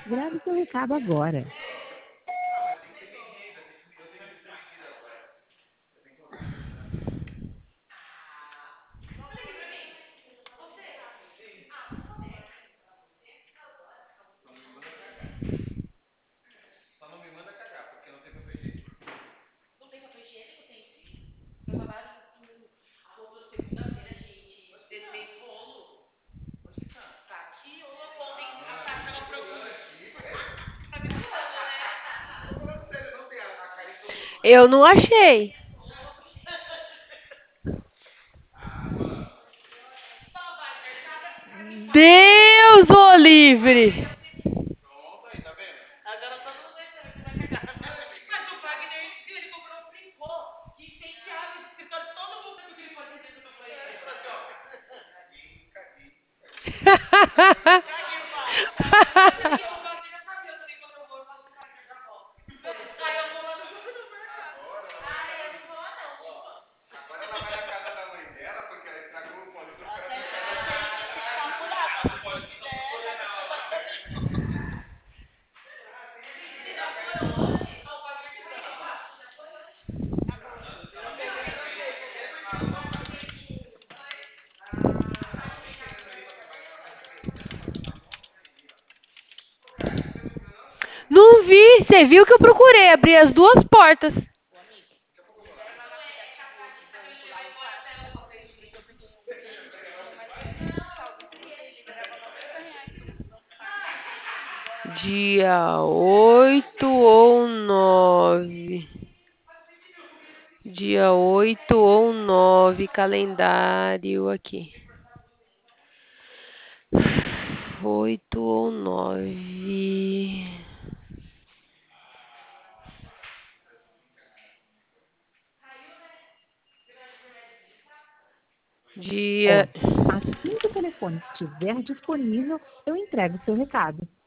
Grave seu recado agora. Eu não achei. Deus o livre! Não vi, você viu que eu procurei abrir as duas portas. Dia 8 ou 9? Dia 8 ou 9, calendário aqui. 8 ou 9. Ó, Dia. assim que o telefone estiver disponível, eu entrego seu recado.